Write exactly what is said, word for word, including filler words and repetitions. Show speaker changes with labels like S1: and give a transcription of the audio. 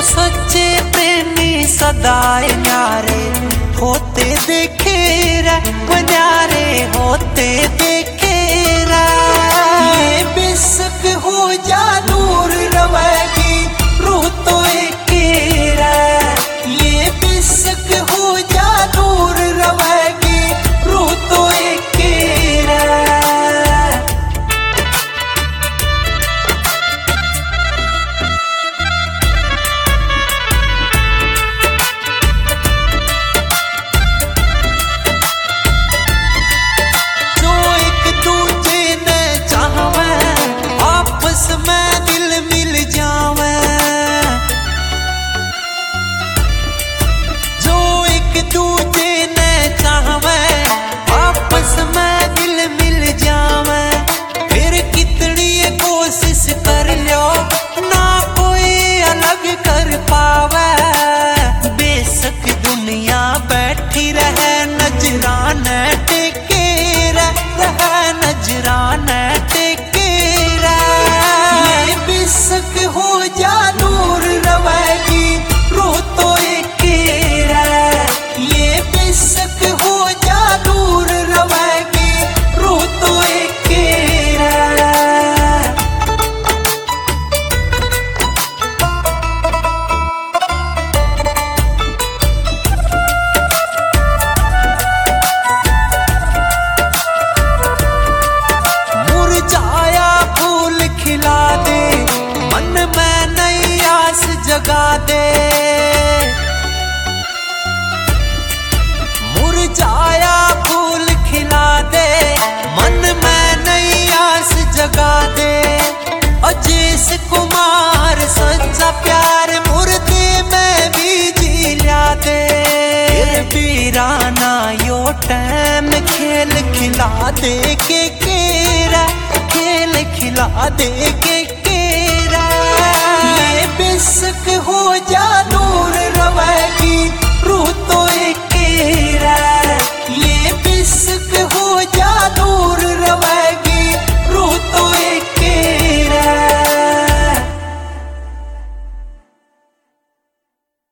S1: सच्चे प्रेमी सदाए न्यारे होते देखे रे, न्यारे होते देखे रे। ये बेशक हो जा दूर रवेगी रूह तो एक रे, ये बेशक हो जा दूर रवेगी रूह तो एक रे। बैठी रहे नजराना टेके रहे नजराना टेके ये बेशक हो जा दूर रवेगी रूह तो एक ये बेशक हो जा दूर रवेगी रूह तो एक। जगा दे मुरझाया फूल खिला दे, मन में नई आस जगा दे। अजीस कुमार सच्चा प्यार मुर्दे में भी जी ला दे। वीराना यो टाइम खेल खिला दे के केरा, खेल खिला दे के केरा। ये बेशक हो जा दूर रवेगी